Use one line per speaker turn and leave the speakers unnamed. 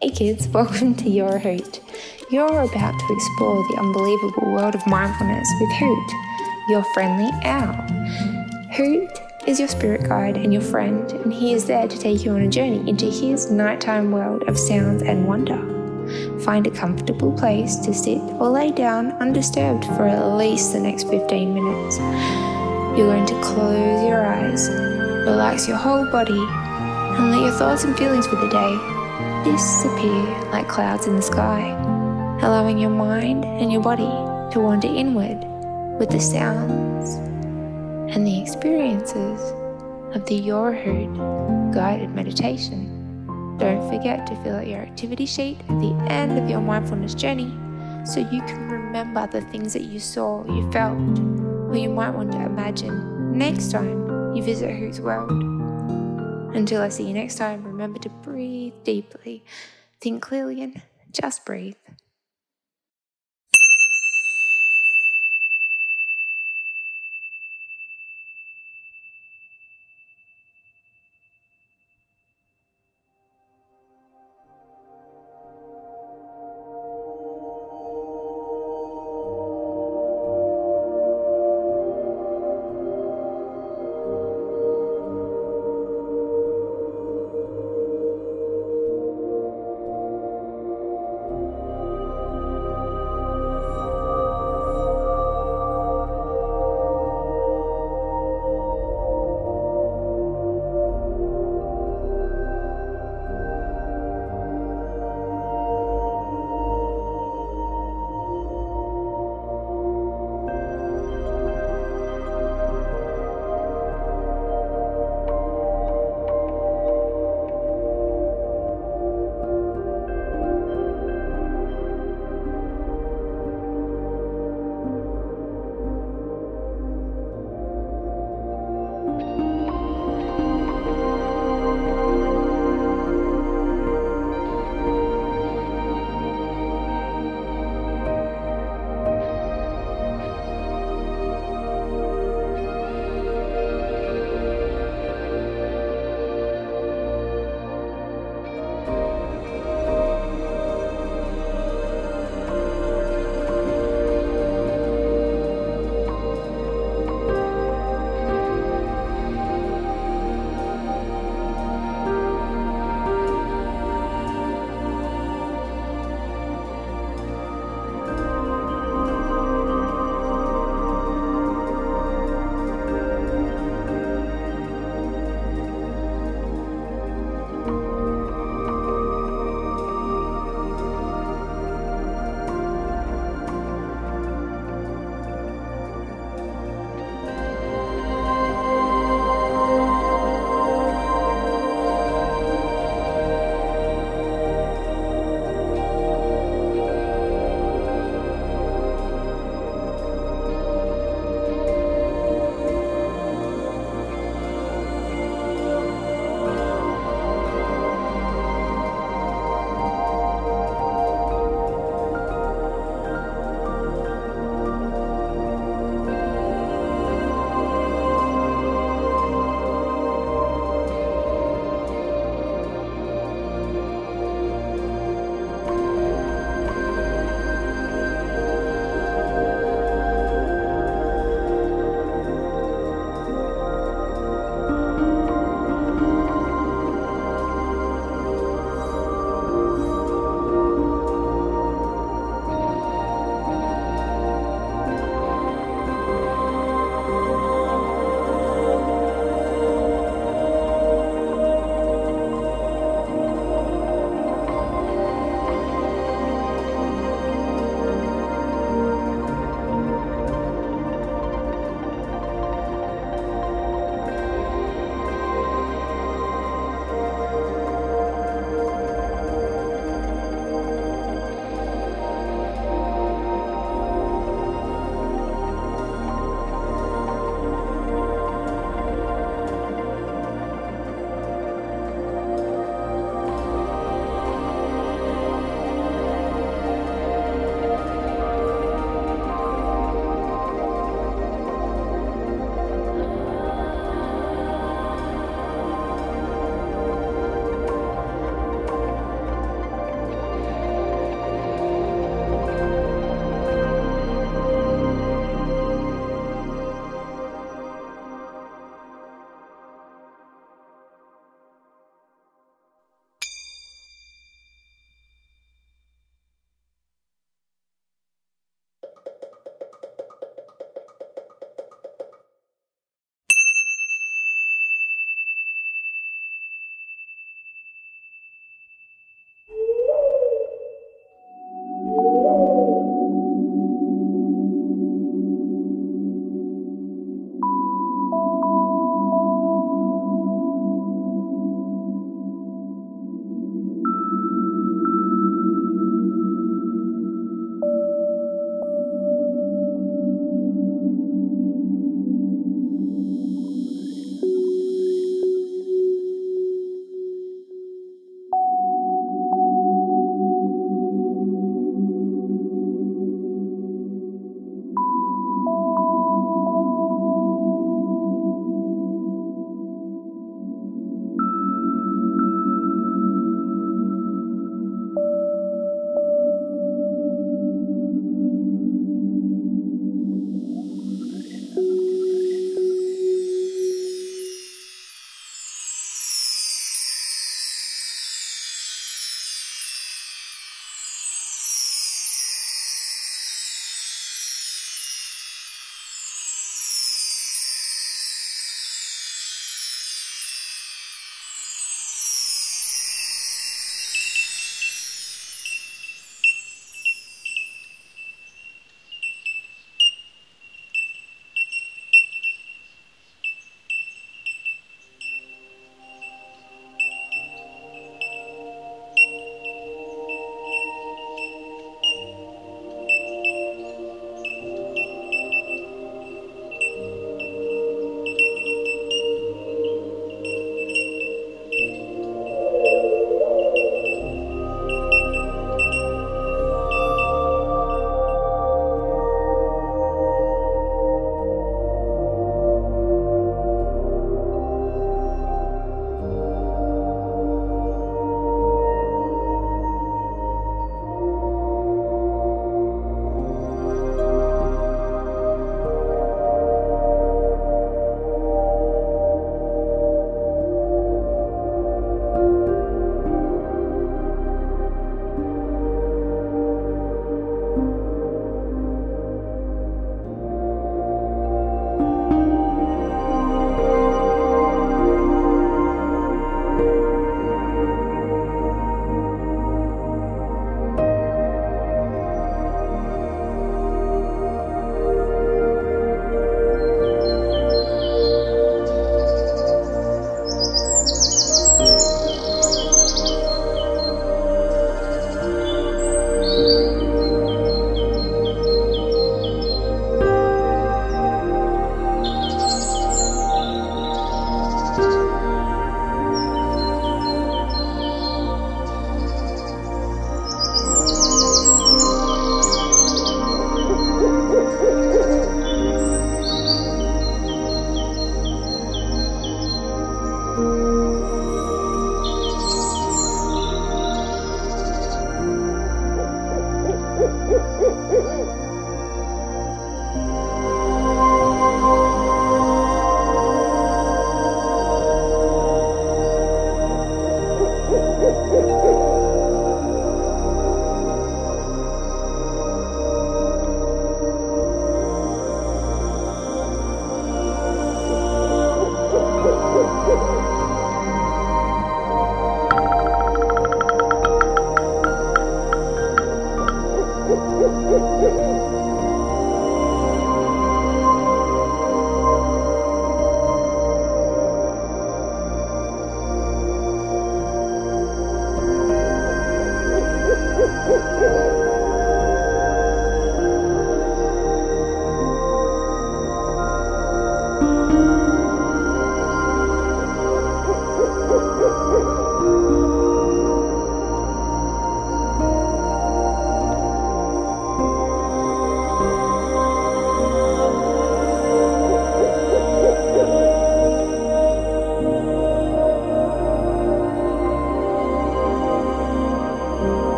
Hey kids, welcome to Your Hoot. You're about to explore the unbelievable world of mindfulness with Hoot, your friendly owl. Hoot is your spirit guide and your friend, and he is there to take you on a journey into his nighttime world of sounds and wonder. Find a comfortable place to sit or lay down undisturbed for at least the next 15 minutes. You're going to close your eyes, relax your whole body, and let your thoughts and feelings for the day disappear like clouds in the sky, allowing your mind and your body to wander inward with the sounds and the experiences of the Your Hoot guided meditation. Don't forget to fill out your activity sheet at the end of your mindfulness journey so you can remember the things that you saw, you felt, or you might want to imagine next time you visit Hoot's world. Until I see you next time, remember to breathe deeply, think clearly, and just breathe.